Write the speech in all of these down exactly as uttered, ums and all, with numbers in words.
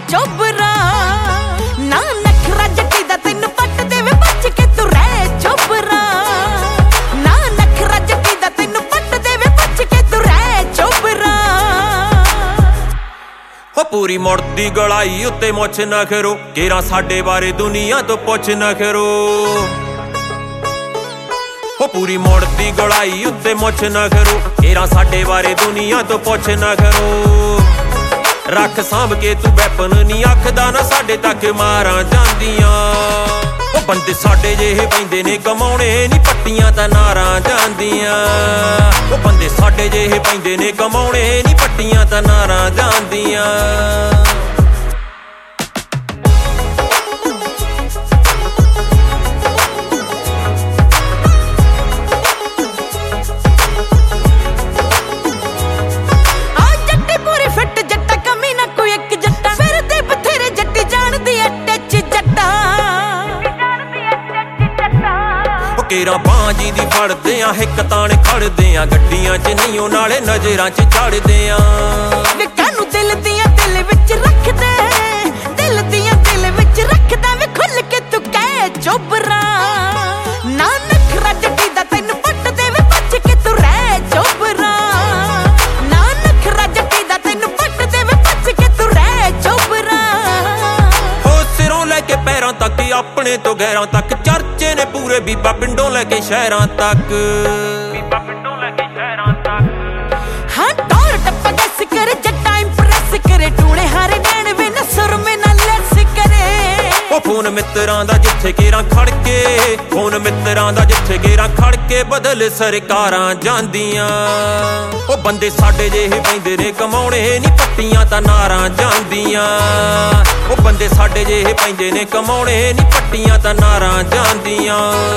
ਚੋਬਰਾ ਨਾ ਨਖਰਾ ਜੱਟੀ ਦਾ ਤੈਨੂੰ ਪੱਟ ਦੇਵੇ ਬਚ ਕੇ ਤੂੰ ਰਹਿ ਚੋਬਰਾ ਨਾ ਨਖਰਾ ਜੱਟੀ ਦਾ ਤੈਨੂੰ ਪੱਟ ਦੇਵੇ ਬਚ ਕੇ ਤੂੰ ਰਹਿ ਚੋਬਰਾ ਹੋ ਪੂਰੀ ਮੁੜਦੀ ਗਲਾਈ ਉੱਤੇ ਮੁੱਛ ਨਾ ਖਰੋ ਕੇਰਾ ਸਾਡੇ ਬਾਰੇ ਦੁਨੀਆ ਤੋਂ ਪੁੱਛ ਨਾ ਕਰੋ ਹੋ ਪੂਰੀ ਮੁੜਦੀ ਗਲਾਈ ਉੱਤੇ ਮੁੱਛ ਨਾ ਖਰੋ ਕੇਰਾ ਸਾਡੇ ਬਾਰੇ ਦੁਨੀਆ ਤੋਂ ਪੁੱਛ ਨਾ ਕਰੋ ਰੱਖ ਸਾਂਭ ਕੇ ਤੂੰ ਵੈਪਨ ਨਹੀਂ ਆਖਦਾ ਨਾ ਸਾਡੇ ਤੱਕ ਮਾਰਾਂ ਜਾਂਦੀਆਂ ਉਹ ਬੰਦੇ ਸਾਡੇ ਜਿਹੇ ਪੈਂਦੇ ਨੇ ਕਮਾਉਣੇ ਨਹੀਂ ਪੱਟੀਆਂ ਤਾਂ ਨਾਰਾਂ ਜਾਂਦੀਆਂ ਉਹ ਬੰਦੇ ਸਾਡੇ ਜਿਹੇ ਪੈਂਦੇ ਨੇ ਕਮਾਉਣੇ ਨਹੀਂ ਪੱਟੀਆਂ ਤਾਂ ਨਾਰਾਂ ਜਾਂਦੀਆਂ ਕੇਰਾ ਬਾਂਜੀ ਦੀ ਫੜਦੇ ਆ ਹਿੱਕ ਤਾਣ ਖੜਦੇ ਆ ਗੱਡੀਆਂ 'ਚ ਨਹੀਂ ਉਹ ਨਾਲੇ ਨਜ਼ਰਾਂ 'ਚ ਚੜਦੇ ਆ ਵੇ ਕਾਨੂੰ ਦਿਲ ਦੀਆਂ ਦਿਲ ਵਿੱਚ ਰੱਖਦੇ ਦਿਲ ਦੀਆਂ ਦਿਲ ਵਿੱਚ ਰੱਖਦਾ ਵੇ ਖੁੱਲ ਕੇ ਤੂੰ ਕਹਿ ਚੋਬਰਾ ਨਾ ਨਖਰਾ ਜੱਟੀ ਦਾ ਤੈਨੂੰ ਪੱਟ ਦੇਵੇ ਬਚ ਕੇ ਤੂੰ ਰਹਿ ਚੋਬਰਾ ਨਾ ਨਖਰਾ ਜੱਟੀ ਦਾ ਤੈਨੂੰ ਪੱਟ ਦੇਵੇ ਬਚ ਕੇ ਤੂੰ ਰਹਿ ਚੋਬਰਾ ਹੋ ਸਿਰੋਂ ਲੈ ਕੇ ਪੈਰਾਂ ਤੱਕ ਆਪਣੇ ਤੋਂ ਗਹਿਰਾਂ ਤੱਕ ਚਰਚੇ ਨੇ ਪੂਰੇ ਬੀਬਾ ਪਿੰਡੋਂ ਲੈ ਕੇ ਸ਼ਹਿਰਾਂ ਤੱਕ ਬੀਬਾ ਪਿੰਡੋਂ ਲੈ ਕੇ ਸ਼ਹਿਰਾਂ ਤੱਕ ਹਾਂ ਟੌਰ ਟੱਪਾ ਗੈਸ ਕਰੇ ਜੱਟਾ ਇੰਪ੍ਰੈਸ ਕਰੇ ਟੂਣੇ ਹਾਰੇ ਨੈਣ ਵੇ ਨਾ ਸੁਰਮੇ ਨਾਲ ਲੈਸ ਕਰੇ ਉਹ ਫੋਨ ਮਿੱਤਰਾਂ ਦਾ ਜਿੱਥੇ ਕੇਰਾਂ ਖੜ ਕੇ ਫੋਨ ਮਿੱਤਰਾਂ ਦਾ ਜਿੱਥੇ ਕੇਰਾਂ ਖੜ ਕੇ ਬਦਲ ਸਰਕਾਰਾਂ ਜਾਂਦੀਆਂ ਉਹ ਬੰਦੇ ਸਾਡੇ ਜਿਹੇ ਪੈਂਦੇ ਨੇ ਕਮਾਉਣੇ ਨਹੀਂ ਪੱਟੀਆਂ ਤਾਂ ਨਾਰਾਂ ਜਾਂਦੀਆਂ ਉਹ ਬੰਦੇ ਸਾਡੇ ਜਿਹੇ ਪੈਂਦੇ ਨੇ ਕਮਾਉਣੇ ਨਹੀਂ ਪੱਟੀਆਂ ਤਾਂ ਨਾਰਾਂ ਜਾਂਦੀਆਂ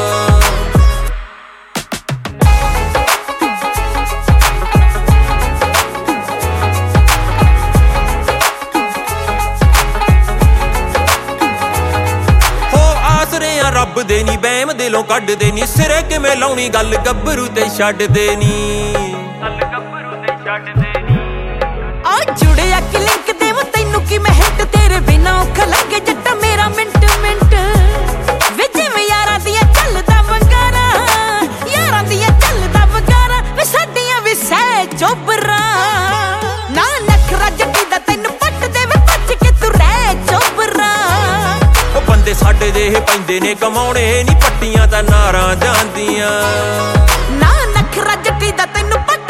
ਰੱਬ ਦੇ ਨੀ ਬਹਿਮ ਦਿਲੋਂ ਕੱਢਦੇ ਨੀ ਸਿਰੇ ਕਿਵੇਂ ਲਾਉਣੀ ਗੱਲ ਗੱਭਰੂ ਤੇ ਛੱਡਦੇ ਨੀ ਗੱਲ ਗੱਭਰੂ ਤੇ ਛੱਡਦੇ ਨੀ ਆ ਜੁੜਿਆ ਕਿ ਲਿੰਕ ਦੇਵਾਂ ਤੈਨੂੰ ਕਿ ਮੈਂ ਹਿੱਟ ਤੇਰੇ ਬਿਨਾਂ ਔਖਾ ਲੱਗੇ ਜੱਟਾ ਮੇਰਾ ਮਿੰਟ ਮਿੰਟ ਵੇ ਜਿਵੇਂ ਯਾਰਾਂ ਦੀਆਂ ਚੱਲਦਾ ਵੰਗਾਰਾ ਯਾਰਾਂ ਦੀਆਂ ਚੱਲਦਾ ਵੰਗਾਰਾ ਵੇ ਸਾਡੀਆਂ ਵੀ ਸਹਿ ਚੋਬਰਾ ਨਾ ਨਖਰਾ ਜੱਟੀ ਦਾ ਤੈਨੂੰ ਪੱਟ ਦੇਵੇ ਬਚ ਕੇ ਤੂੰ ਰਹਿ ਚੋਬਰਾ ਬੰਦੇ ਸਾਡੇ ਜਿਹੇ ਪੈਂਦੇ ਨੇ ਕਮਾਉਣੇ ਨਹੀਂ ਪੱਟੀਆਂ ਤਾਂ ਨਾਰਾਂ ਜਾਂਦੀਆਂ ਨਾ ਨਖਰਾ ਜੱਟੀ ਦਾ ਤੈਨੂੰ